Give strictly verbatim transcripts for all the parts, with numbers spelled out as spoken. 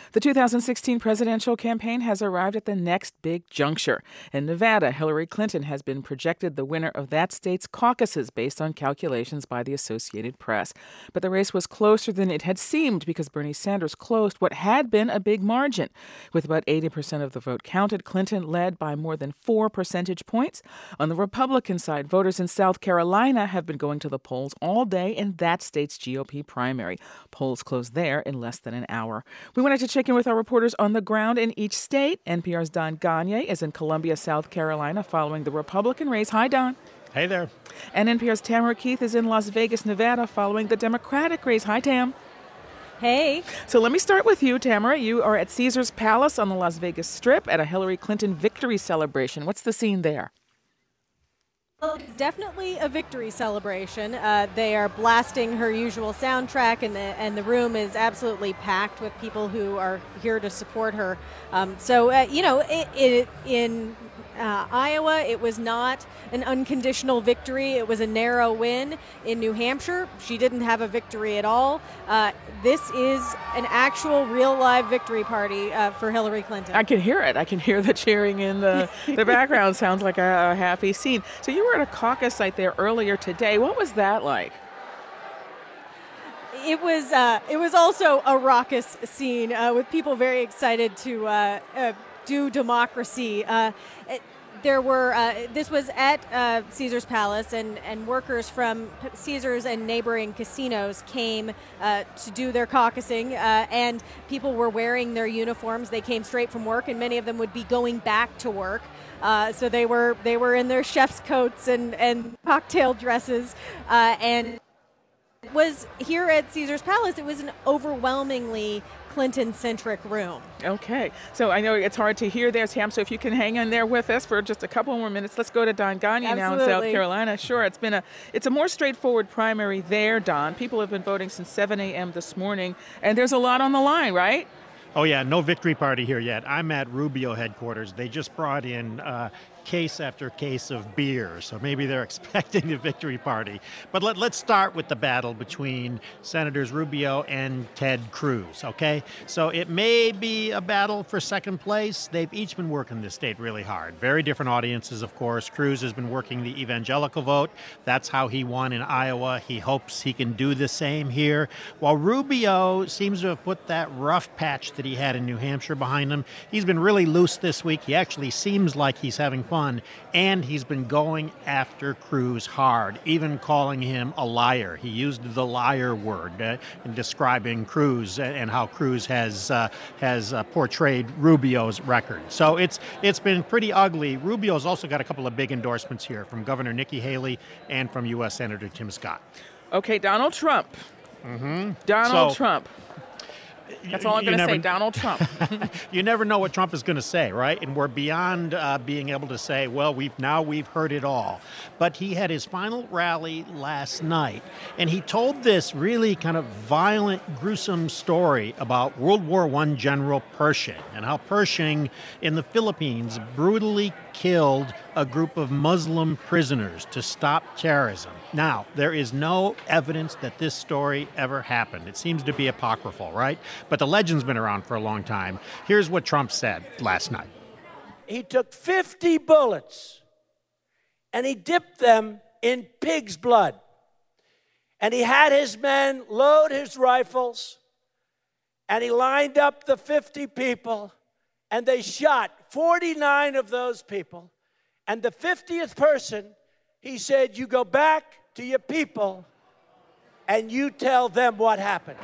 The two thousand sixteen presidential campaign has arrived at the next big juncture. In Nevada, Hillary Clinton has been projected the winner of that state's caucuses based on calculations by the Associated Press. But the race was closer than it had seemed because Bernie Sanders closed what had been a big margin. With about eighty percent of the vote counted, Clinton led by more than four percentage points. On the Republican side, voters in South Carolina have been going to the polls all day in that state's G O P primary. Polls closed there in less than an hour. We wanted to check in with our reporters on the ground in each state. N P R's Don Gonyea is in Columbia, South Carolina, following the Republican race. Hi, Don. Hey there. And N P R's Tamara Keith is in Las Vegas, Nevada, following the Democratic race. Hi, Tam. Hey. So let me start with you, Tamara. You are at Caesars Palace on the Las Vegas Strip at a Hillary Clinton victory celebration. What's the scene there? Well, it's definitely a victory celebration. Uh, they are blasting her usual soundtrack, and the and the room is absolutely packed with people who are here to support her. Um, so, uh, you know, it, it, in uh, Iowa, it was not an unconditional victory. It was a narrow win. In New Hampshire, she didn't have a victory at all. Uh, this is an actual, real, live victory party uh, for Hillary Clinton. I can hear it. I can hear the cheering in the, the background. Sounds like a, a happy scene. So you were at a caucus site there earlier today. What was that like? It was uh, it was also a raucous scene uh, with people very excited to uh, uh, do democracy. Uh, it, there were uh, this was at uh, Caesars Palace, and, and workers from Caesars and neighboring casinos came uh, to do their caucusing, uh, and people were wearing their uniforms. They came straight from work, and many of them would be going back to work. Uh, so they were they were in their chef's coats and, and cocktail dresses, uh, and it was here at Caesars Palace. It was an overwhelmingly Clinton-centric room. Okay, so I know it's hard to hear there, Tam, so if you can hang in there with us for just a couple more minutes. Let's go to Don Gonyea now in South Carolina. Sure, it's been a it's a more straightforward primary there, Don. People have been voting since seven a.m. this morning, and there's a lot on the line, right? Oh, yeah, no victory party here yet. I'm at Rubio headquarters. They just brought in uh, case after case of beer, so maybe they're expecting a victory party. But let, let's start with the battle between Senators Rubio and Ted Cruz, okay? So it may be a battle for second place. They've each been working this state really hard. Very different audiences, of course. Cruz has been working the evangelical vote. That's how he won in Iowa. He hopes he can do the same here. While Rubio seems to have put that rough patch that he had in New Hampshire behind him, he's been really loose this week. He actually seems like he's having fun, and he's been going after Cruz hard, even calling him a liar. He used the liar word uh, in describing Cruz and how Cruz has uh, has uh, portrayed Rubio's record. So it's it's been pretty ugly. Rubio's also got a couple of big endorsements here from Governor Nikki Haley and from U S Senator Tim Scott. Okay, Donald Trump. Mm-hmm. Donald so, Trump. That's all I'm going to say, Donald Trump. You never know what Trump is going to say, right? And we're beyond uh, being able to say, well, we've now we've heard it all. But he had his final rally last night, and he told this really kind of violent, gruesome story about World War One General Pershing and how Pershing in the Philippines brutally killed a group of Muslim prisoners to stop terrorism. Now, there is no evidence that this story ever happened. It seems to be apocryphal, right? But the legend's been around for a long time. Here's what Trump said last night. He took fifty bullets and he dipped them in pig's blood. And he had his men load his rifles, and he lined up the fifty people, and they shot forty-nine of those people. And the fiftieth person, he said, you go back to your people and you tell them what happened.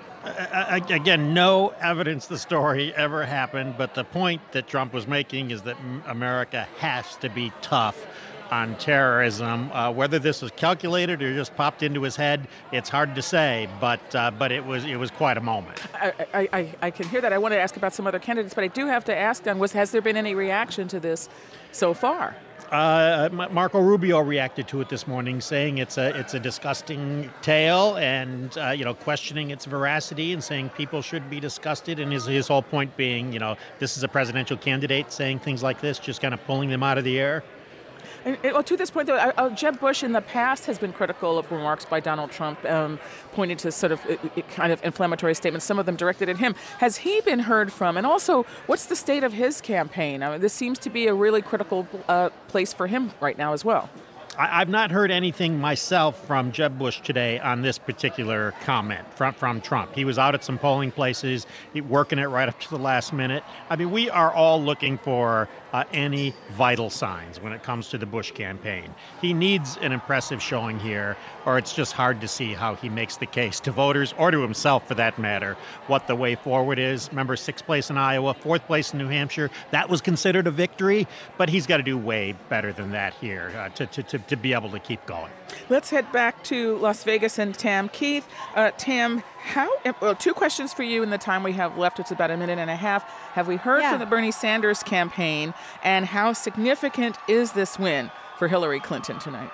Uh, again, no evidence the story ever happened, but the point that Trump was making is that America has to be tough on terrorism. Uh, whether this was calculated or just popped into his head, it's hard to say, but uh, but it was it was quite a moment. I, I, I, I can hear that. I want to ask about some other candidates, but I do have to ask, Don, was, has there been any reaction to this so far? Uh, Marco Rubio reacted to it this morning, saying it's a it's a disgusting tale, and uh, you know, questioning its veracity and saying people should be disgusted. And his his whole point being, you know, this is a presidential candidate saying things like this, just kind of pulling them out of the air. And, and, well, to this point, though, uh, uh, Jeb Bush in the past has been critical of remarks by Donald Trump, um, pointing to sort of uh, uh, kind of inflammatory statements, some of them directed at him. Has he been heard from? And also, what's the state of his campaign? I mean, this seems to be a really critical uh, place for him right now as well. I, I've not heard anything myself from Jeb Bush today on this particular comment from, from Trump. He was out at some polling places, he, working it right up to the last minute. I mean, we are all looking for uh, any vital signs when it comes to the Bush campaign. He needs an impressive showing here, or it's just hard to see how he makes the case to voters, or to himself for that matter, what the way forward is. Remember, sixth place in Iowa, fourth place in New Hampshire. That was considered a victory, but he's got to do way better than that here uh, to, to, to, to be able to keep going. Let's head back to Las Vegas and Tam Keith. Uh, Tam, how? Well, two questions for you in the time we have left. It's about a minute and a half. Have we heard yeah. from the Bernie Sanders campaign, and how significant is this win for Hillary Clinton tonight?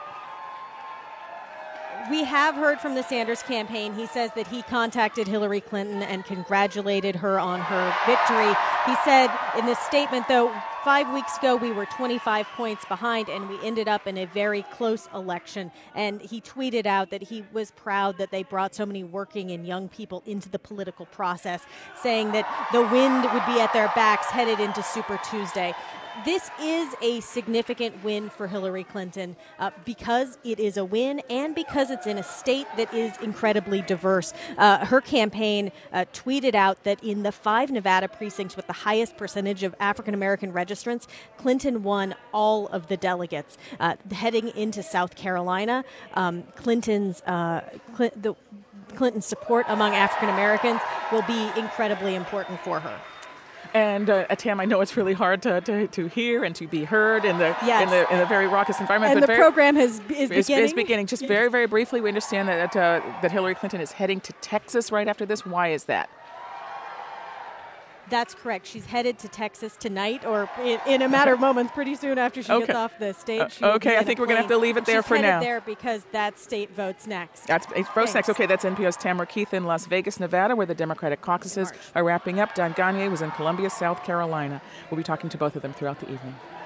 We have heard from the Sanders campaign. He says that he contacted Hillary Clinton and congratulated her on her victory. He said in this statement, though, five weeks ago we were twenty-five points behind and we ended up in a very close election. And he tweeted out that he was proud that they brought so many working and young people into the political process, saying that the wind would be at their backs headed into Super Tuesday. This is a significant win for Hillary Clinton uh, because it is a win and because it's in a state that is incredibly diverse. Uh, her campaign uh, tweeted out that in the five Nevada precincts with the highest percentage of African-American registrants, Clinton won all of the delegates. Uh, heading into South Carolina, um, Clinton's uh, Cl- the Clinton's support among African-Americans will be incredibly important for her. And uh, Tam, I know it's really hard to, to, to hear and to be heard in the yes. in the in a very raucous environment. And but the very, program has is, is beginning. Is beginning. Just yes. very very briefly, we understand that uh, that Hillary Clinton is heading to Texas right after this. Why is that? That's correct. She's headed to Texas tonight, or in, in a matter of moments, pretty soon after she okay. gets off the stage. Uh, okay, I think we're going to have to leave it there She's for headed now. there because that state votes next. That's it votes Thanks. next. Okay, that's N P R's Tamara Keith in Las Vegas, Nevada, where the Democratic caucuses are wrapping up. Don Gagné was in Columbia, South Carolina. We'll be talking to both of them throughout the evening.